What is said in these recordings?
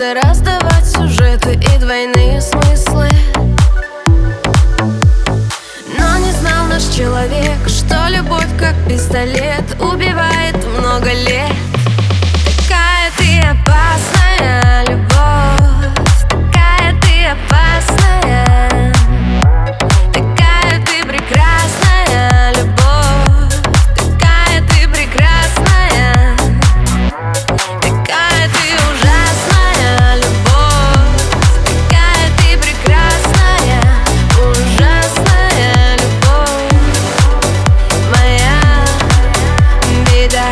Просто раздавать сюжеты и двойные смыслы. Но не знал наш человек, что любовь как пистолет убивает много лет. Такая ты опасная любовь, такая ты опасная, такая ты прекрасная любовь, такая ты прекрасная, такая ты ужасная любовь, такая ты прекрасная, ужасная любовь, моя беда.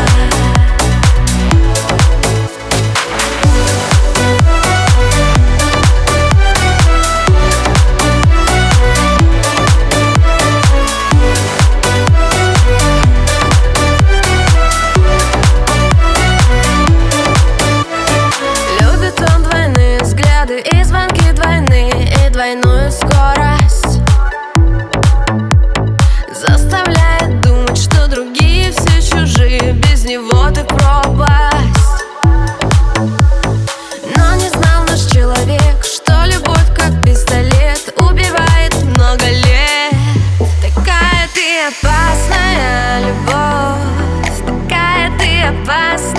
И звонки двойные, и двойную скорость заставляет думать, что другие все чужие, без него ты пропасть. Но не знал наш человек, что любовь как пистолет убивает много лет. Такая ты опасная любовь, такая ты опасная,